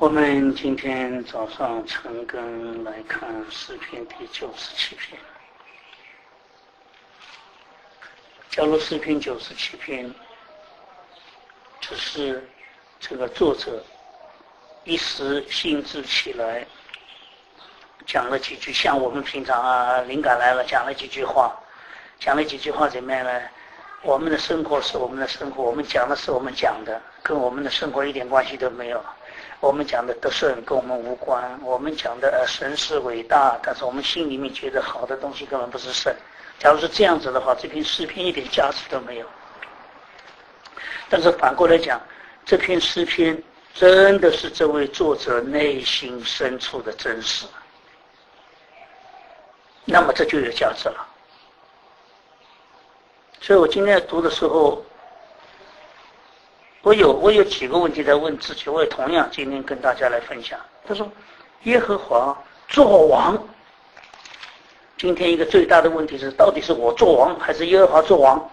我们今天早上晨更来看诗篇第97篇。假如诗篇97篇只是这个作者一时兴致起来讲了几句，像我们平常灵感来了讲了几句话怎么样呢？我们的生活是我们的生活，我们讲的是我们讲的，跟我们的生活一点关系都没有。我们讲的得胜跟我们无关，我们讲的神是伟大，但是我们心里面觉得好的东西根本不是神。假如是这样子的话，这篇诗篇一点价值都没有。但是反过来讲，这篇诗篇真的是这位作者内心深处的真实，那么这就有价值了。所以我今天读的时候，我有几个问题在问自己，我也同样今天跟大家来分享。他说耶和华作王，今天一个最大的问题是，到底是我作王还是耶和华作王？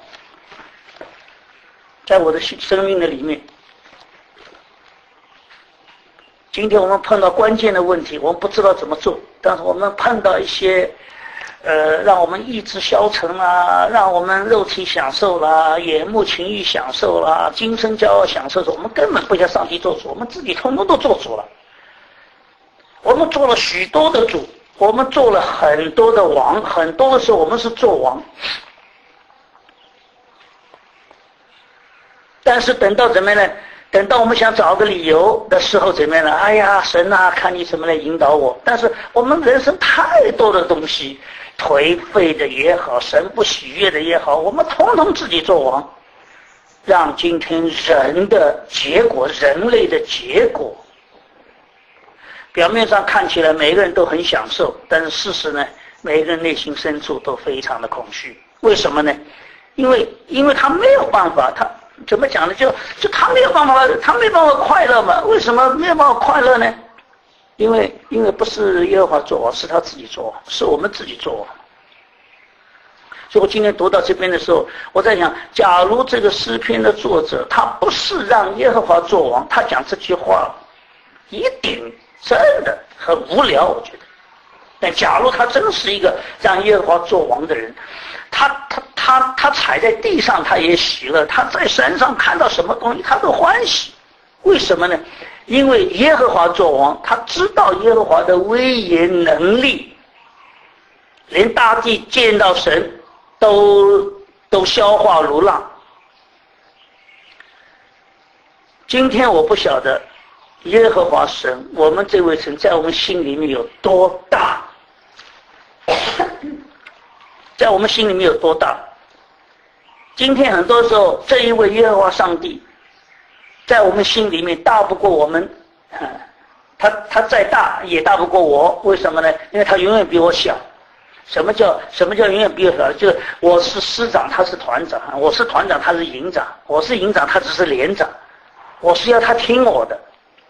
在我的生命的里面，今天我们碰到关键的问题，我们不知道怎么做，但是我们碰到一些让我们意志消沉啦，让我们肉体享受啦，眼目情欲享受啦，今生骄傲享受，我们根本不像上帝做主，我们自己统统都做主了。我们做了许多的主，我们做了很多的王，很多的时候我们是做王，但是等到怎么样呢？等到我们想找个理由的时候怎么样呢？哎呀，神啊，看你怎么来引导我。但是我们人生太多的东西，颓废的也好，神不喜悦的也好，我们统统自己做王，让今天人的结果，人类的结果，表面上看起来每个人都很享受，但是事实呢，每个人内心深处都非常的恐惧。为什么呢？因为他没有办法，他怎么讲呢？就他没有办法快乐嘛？为什么没有办法快乐呢？因为不是耶和华做王，是他自己做王，是我们自己做王。所以我今天读到这边的时候，我在想，假如这个诗篇的作者他不是让耶和华做王，他讲这句话一定真的很无聊，我觉得。但假如他真是一个让耶和华做王的人，他踩在地上他也喜乐，他在山上看到什么东西他都欢喜。为什么呢？因为耶和华做王，他知道耶和华的威严能力，连大地见到神都消化如浪。今天我不晓得耶和华神，我们这位神在我们心里面有多大，在我们心里面有多大。今天很多时候这一位耶和华上帝在我们心里面大不过我们，他再大也大不过我。为什么呢？因为他永远比我小。什么叫永远比我小？就是我是师长，他是团长；我是团长，他是营长；我是营长，他只是连长。我是要他听我的。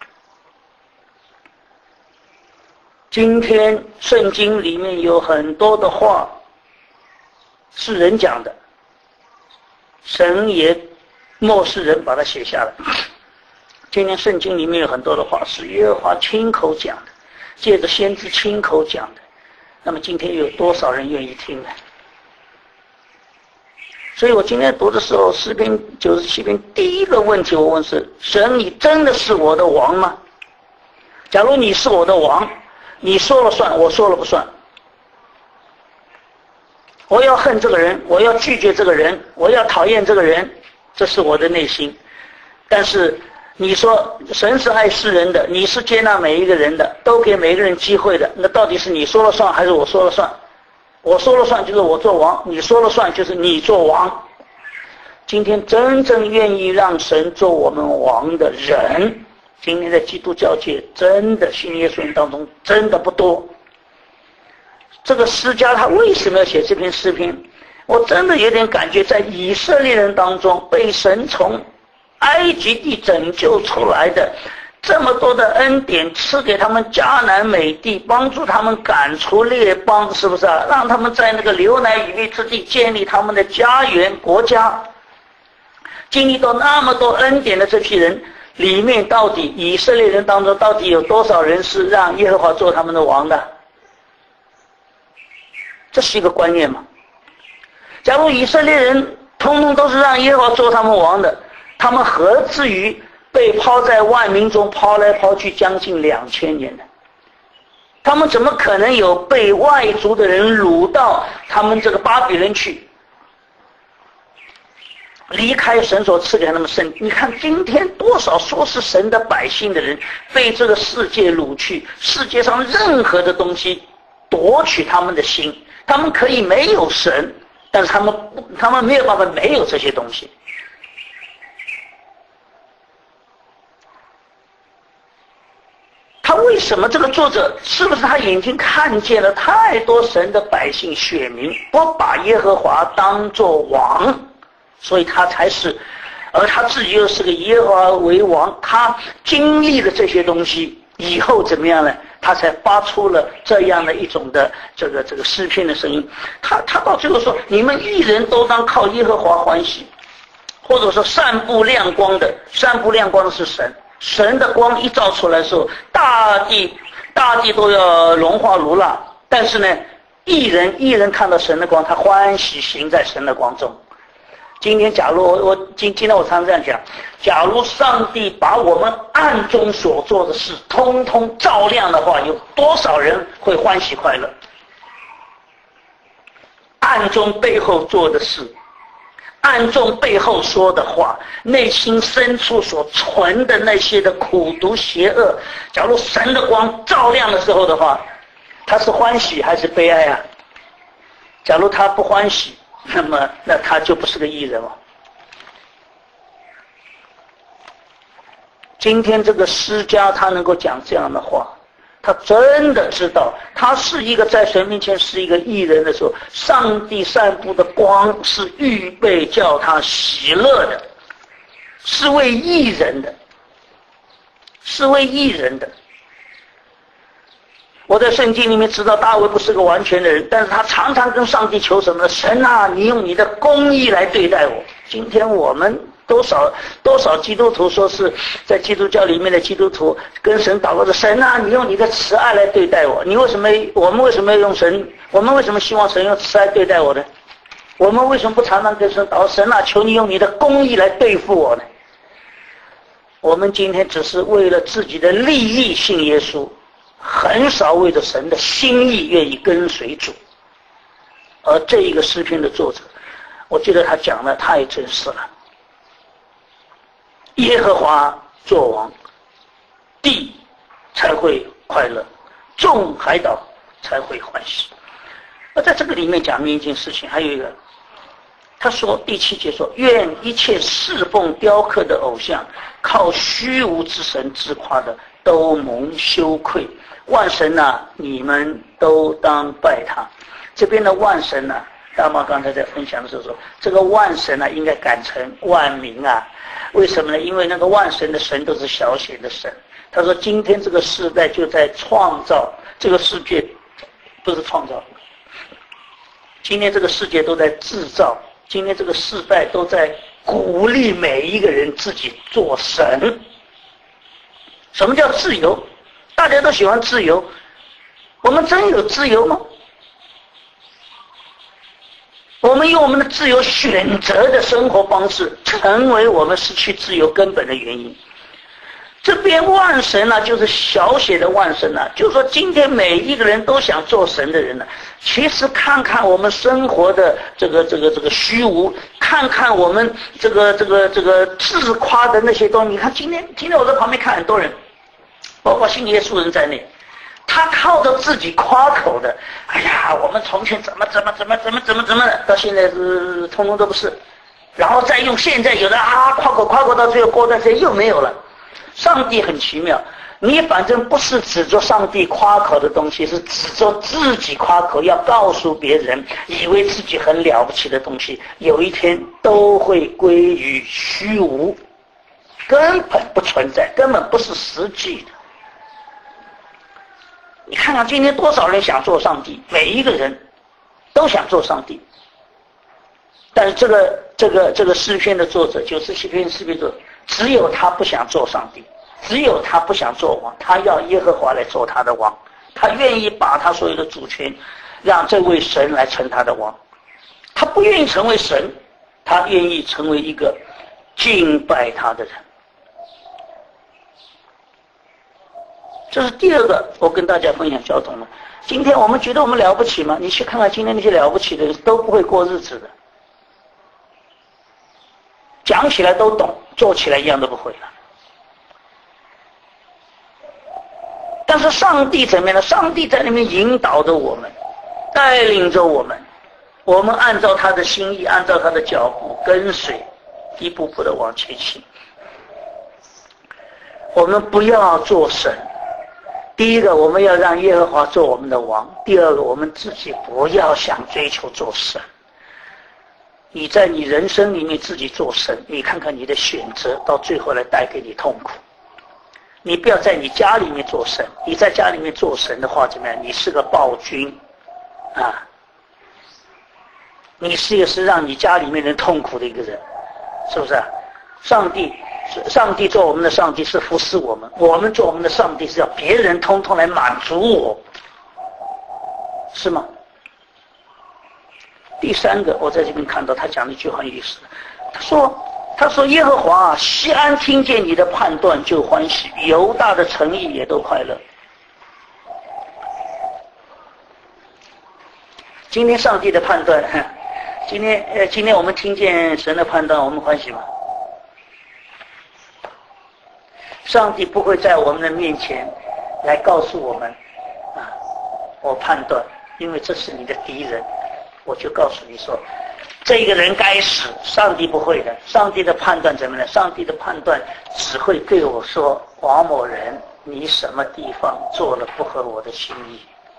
今天圣经里面有很多的话是人讲的，神也漠视人把它写下来。今天圣经里面有很多的话是耶和华亲口讲的，借着先知亲口讲的，那么今天有多少人愿意听呢？所以我今天读的时候，诗篇97篇第一个问题我问是：神，你真的是我的王吗？假如你是我的王，你说了算，我说了不算。我要恨这个人，我要拒绝这个人，我要讨厌这个人，这是我的内心。但是你说神是爱世人的，你是接纳每一个人的，都给每一个人机会的，那到底是你说了算还是我说了算？我说了算就是我做王，你说了算就是你做王。今天真正愿意让神做我们王的人，今天在基督教界真的信耶稣人当中真的不多。这个诗家他为什么要写这篇诗篇？我真的有点感觉，在以色列人当中被神从埃及地拯救出来的这么多的恩典，赐给他们迦南美地，帮助他们赶出列邦，是不是啊？让他们在那个流奶与蜜之地建立他们的家园国家，经历到那么多恩典的这批人， 里面到底以色列人当中到底有多少人是让耶和华做他们的王的？这是一个观念嘛。假如以色列人通通都是让耶和华做他们王的，他们何至于被抛在万民中抛来抛去将近2000年呢？他们怎么可能有被外族的人掳到他们这个巴比伦去，离开神所赐给他们圣地？你看今天多少说是神的百姓的人被这个世界掳去，世界上任何的东西夺取他们的心，他们可以没有神，但是他们没有办法没有这些东西。他为什么这个作者是不是他眼睛看见了太多神的百姓选民不把耶和华当作王，所以他才是，而他自己又是个耶和华为王，他经历了这些东西以后怎么样呢？他才发出了这样的一种的这个诗篇的声音。他到最后说，你们一人都当靠耶和华欢喜，或者说散布亮光的是神。神的光一照出来的时候，大地都要融化如蜡。但是呢，一人看到神的光，他欢喜行在神的光中。今天假如今天我常常这样讲，假如上帝把我们暗中所做的事通通照亮的话，有多少人会欢喜快乐？暗中背后做的事，暗中背后说的话，内心深处所存的那些的苦毒邪恶，假如神的光照亮的时候的话，他是欢喜还是悲哀啊？假如他不欢喜，那他就不是个义人了。今天这个诗家他能够讲这样的话，他真的知道他是一个在神面前是一个义人的时候，上帝散布的光是预备叫他喜乐的，是为义人的，是为义人的。我在圣经里面知道大卫不是个完全的人，但是他常常跟上帝求什么呢？神啊，你用你的公义来对待我。今天我们多少基督徒说是在基督教里面的基督徒跟神祷告的，神啊，你用你的慈爱来对待我。我们为什么要用神？我们为什么希望神用慈爱对待我呢？我们为什么不常常跟神祷告，神啊，求你用你的公义来对付我呢？我们今天只是为了自己的利益信耶稣，很少为着神的心意愿意跟随主。而这一个诗篇的作者，我觉得他讲的太真实了。耶和华作王，地才会快乐，众海岛才会欢喜。而在这个里面讲明一件事情，还有一个，他说第7节说，愿一切侍奉雕刻的偶像，靠虚无之神自夸的，都蒙羞愧。万神啊，你们都当拜他。这边的万神啊，大妈刚才在分享的时候说，这个万神啊应该改成万民啊。为什么呢？因为那个万神的神都是小写的神。他说今天这个时代就在创造，这个世界不是创造，今天这个世界都在制造，今天这个世代都在鼓励每一个人自己做神。什么叫自由？大家都喜欢自由，我们真有自由吗？我们用我们的自由选择的生活方式，成为我们失去自由根本的原因。这边万神啊，就是小写的万神啊，就是说今天每一个人都想做神的人呢，其实看看我们生活的这个虚无，看看我们这个自夸的那些东西。你看今天我在旁边看很多人，包括信耶稣人在内，他靠着自己夸口的，哎呀，我们从前怎么的，到现在是通通都不是，然后再用现在有的夸口到最后过段时间又没有了。上帝很奇妙，你反正不是指着上帝夸口的东西，是指着自己夸口，要告诉别人，以为自己很了不起的东西，有一天都会归于虚无，根本不存在，根本不是实际的。你看看今天多少人想做上帝，每一个人都想做上帝，但是这个诗篇的作者，97篇诗篇作者， 只有他不想做上帝，只有他不想做王，他要耶和华来做他的王，他愿意把他所有的主权让这位神来成他的王，他不愿意成为神，他愿意成为一个敬拜他的人。这是第二个我跟大家分享交通的。今天我们觉得我们了不起吗？你去看看今天那些了不起的人都不会过日子的，讲起来都懂，做起来一样都不会了。但是上帝怎么样呢？上帝在那边引导着我们，带领着我们，我们按照他的心意，按照他的脚步跟随，一步步的往前行。我们不要做神，第一个我们要让耶和华做我们的王，第二个我们自己不要想追求做神。你在你人生里面自己做神，你看看你的选择到最后来带给你痛苦。你不要在你家里面做神，你在家里面做神的话怎么样？你是个暴君啊！你是让你家里面人痛苦的一个人，是不是啊？上帝做我们的上帝是服侍我们，我们做我们的上帝是要别人通通来满足我，是吗？第三个，我在这边看到他讲了一句很有意思，他说耶和华啊，西安听见你的判断就欢喜，犹大的诚意也都快乐。今天上帝的判断，今天我们听见神的判断，我们欢喜吗？上帝不会在我们的面前来告诉我们啊，我判断，因为这是你的敌人，我就告诉你说这个人该死。上帝不会的，上帝的判断怎么呢？上帝的判断只会对我说，王某人，你什么地方做了不合我的心意。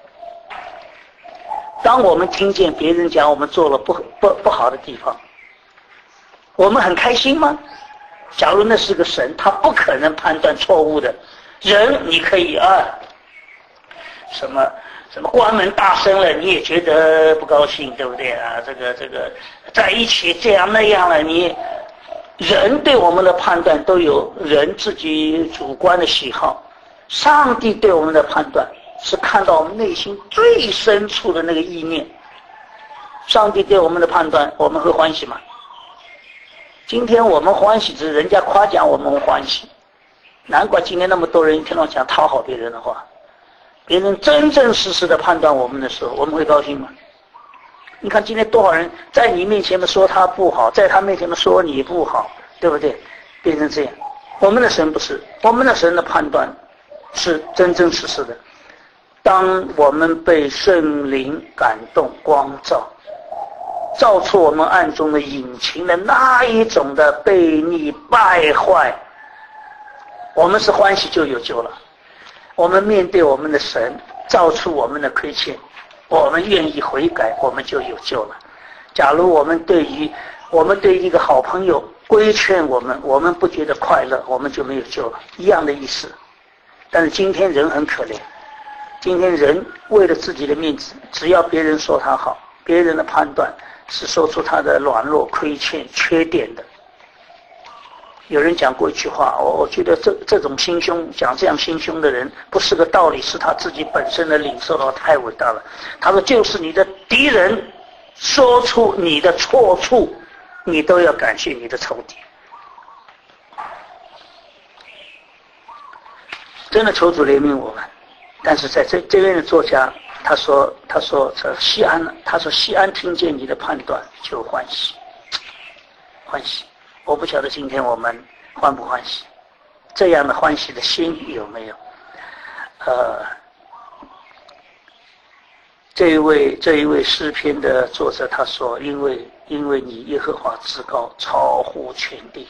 当我们听见别人讲我们做了不好的地方，我们很开心吗？假如那是个神，他不可能判断错误的。人你可以什么关门大声了，你也觉得不高兴，对不对啊？这个在一起这样那样了，人对我们的判断都有人自己主观的喜好，上帝对我们的判断是看到我们内心最深处的那个意念。上帝对我们的判断，我们会欢喜吗？今天我们欢喜，只是人家夸奖我们欢喜，难怪今天那么多人听到讲讨好别人的话。别人真真实实的判断我们的时候，我们会高兴吗？你看今天多少人在你面前说他不好，在他面前说你不好，对不对？变成这样。我们的神不是，我们的神的判断是真真实实的。当我们被圣灵感动光照出我们暗中的隐情的那一种的悖逆败坏，我们是欢喜就有救了。我们面对我们的神，照出我们的亏欠，我们愿意悔改，我们就有救了。假如我们对一个好朋友规劝我们不觉得快乐，我们就没有救了，一样的意思。但是今天人很可怜，今天人为了自己的面子，只要别人说他好，别人的判断是说出他的软弱、亏欠、缺点的。有人讲过一句话，我觉得这种心胸，讲这样心胸的人不是个道理，是他自己本身的领受到太伟大了。他说就是你的敌人说出你的错处，你都要感谢你的仇敌。真的求主怜悯我们。但是在这边的作家他说西安听见你的判断就欢喜。我不晓得今天我们欢不欢喜，这样的欢喜的心有没有？这一位诗篇的作者他说，因为你耶和华至高，超乎全地。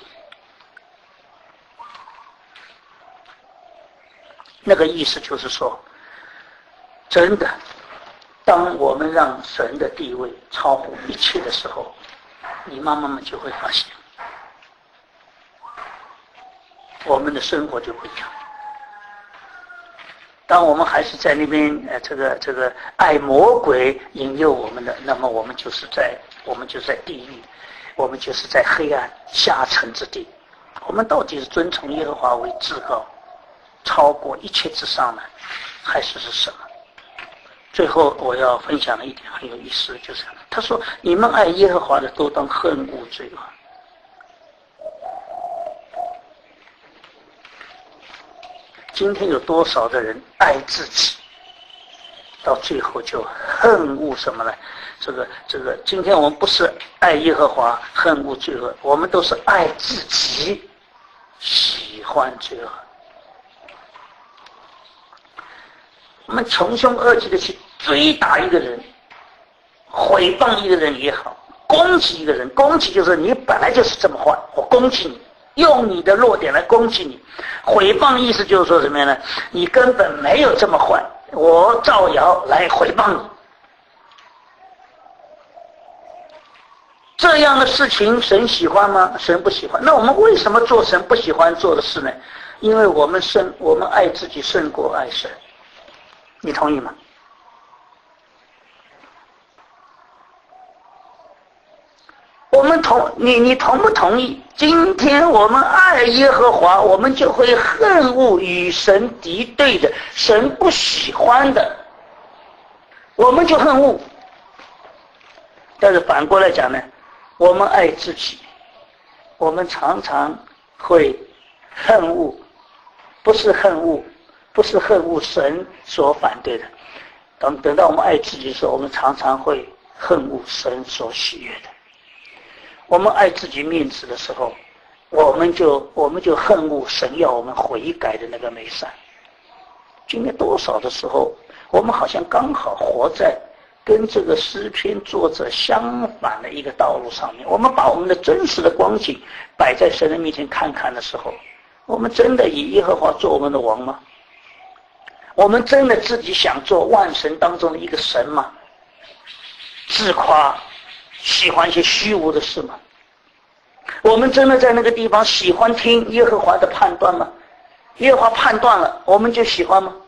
那个意思就是说，真的，当我们让神的地位超乎一切的时候，你慢慢就会发现，我们的生活就不一样。当我们还是在那边这个爱魔鬼引诱我们的，那么我们就是在地狱，我们就是在黑暗下沉之地。 我们到底是尊崇耶和华为至高，超过一切之上呢，还是什么？最后我要分享的一点很有意思，就是他说：“你们爱耶和华的，都当恨恶罪恶。”今天有多少的人爱自己，到最后就恨恶什么呢？今天我们不是爱耶和华，恨恶罪恶，我们都是爱自己，喜欢罪恶。我们穷凶恶极的去追打一个人，诽谤一个人也好，攻击一个人，攻击就是你本来就是这么坏，我攻击你，用你的弱点来攻击你。诽谤意思就是说什么样呢？你根本没有这么坏，我造谣来诽谤你。这样的事情神喜欢吗？神不喜欢。那我们为什么做神不喜欢做的事呢？因为我们爱自己胜过爱神。你同意吗？你同不同意？今天我们爱耶和华，我们就会恨恶与神敌对的、神不喜欢的，我们就恨恶。但是反过来讲呢，我们爱自己，我们常常会恨恶，不是恨恶神所反对的。等到我们爱自己的时候，我们常常会恨恶神所喜悦的。我们爱自己面子的时候，我们就恨恶神要我们悔改的那个美善。今天多少的时候，我们好像刚好活在跟这个诗篇作者相反的一个道路上面。我们把我们的真实的光景摆在神的面前看看的时候，我们真的以耶和华做我们的王吗？我们真的自己想做万神当中的一个神吗？自夸，喜欢一些虚无的事吗？我们真的在那个地方喜欢听耶和华的判断吗？耶和华判断了，我们就喜欢吗？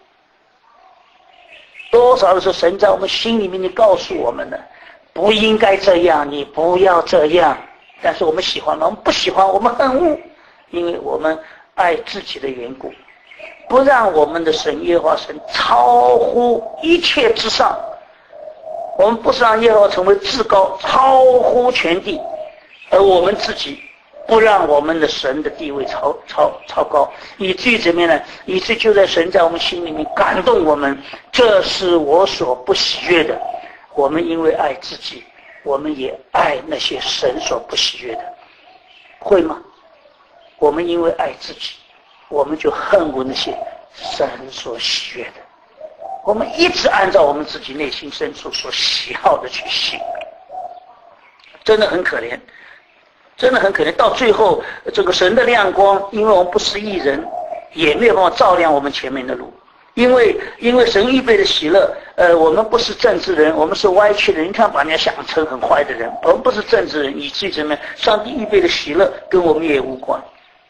多少的时候神在我们心里面就告诉我们的，不应该这样，你不要这样，但是我们喜欢吗？我们不喜欢，我们恨恶，因为我们爱自己的缘故，不让我们的神耶和华神超乎一切之上。我们不是让耶和华成为至高，超乎全地，而我们自己不让我们的神的地位超高，以至于怎么样呢？以至于就在神在我们心里面感动我们，这是我所不喜悦的。我们因为爱自己，我们也爱那些神所不喜悦的，会吗？我们因为爱自己，我们就恨恶那些神所喜悦的。我们一直按照我们自己内心深处所喜好的去行，真的很可怜，真的很可怜。到最后，这个神的亮光，因为我们不是义人，也没有办法照亮我们前面的路。因为神预备的喜乐，我们不是正直人，我们是歪曲的人。你看，把人家想成很坏的人，我们不是正直人，以至于怎么样？上帝预备的喜乐跟我们也无关。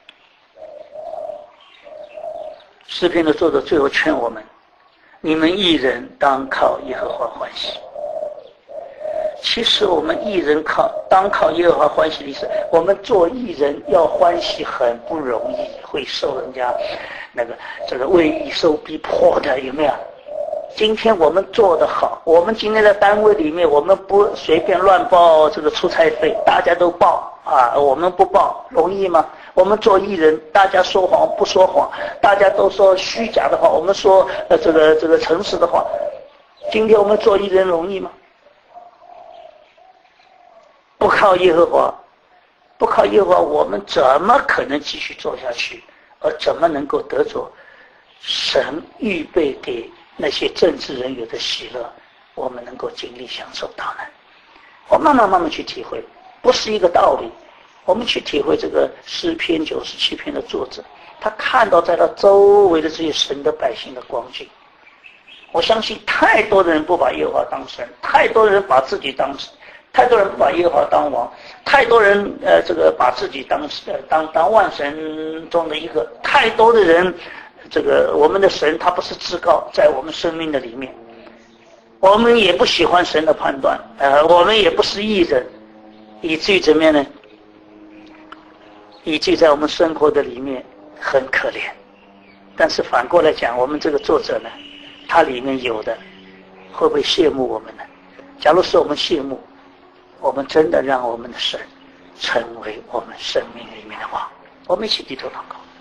诗篇的作者最后劝我们：你们义人当靠耶和华欢喜。其实我们义人当靠耶和华欢喜的意思，我们做义人要欢喜很不容易，会受人家这个为义受逼迫的，有没有？今天我们做得好，我们今天在单位里面，我们不随便乱报这个出差费，大家都报啊，我们不报，容易吗？我们做义人，大家说谎不说谎，大家都说虚假的话，我们说这个诚实的话。今天我们做义人容易吗？不靠耶和华，我们怎么可能继续做下去？而怎么能够得着神预备给那些政治人有的喜乐，我们能够经历享受到呢？我慢慢去体会，不是一个道理。我们去体会这个诗篇97篇的作者，他看到在他周围的这些神的百姓的光景。我相信太多的人不把耶和华当神，太多人把自己当神，太多人不把耶和华当王，太多人把自己当万神中的一个，太多的人我们的神他不是至高，在我们生命的里面，我们也不喜欢神的判断，我们也不是义人，以至于怎么样呢？ 以及在我们生活的里面很可怜。但是反过来讲，我们这个作者呢，他里面有的会不会羡慕我们呢？假如是我们羡慕，我们真的让我们的神成为我们生命里面的王。我们一起低头祷告。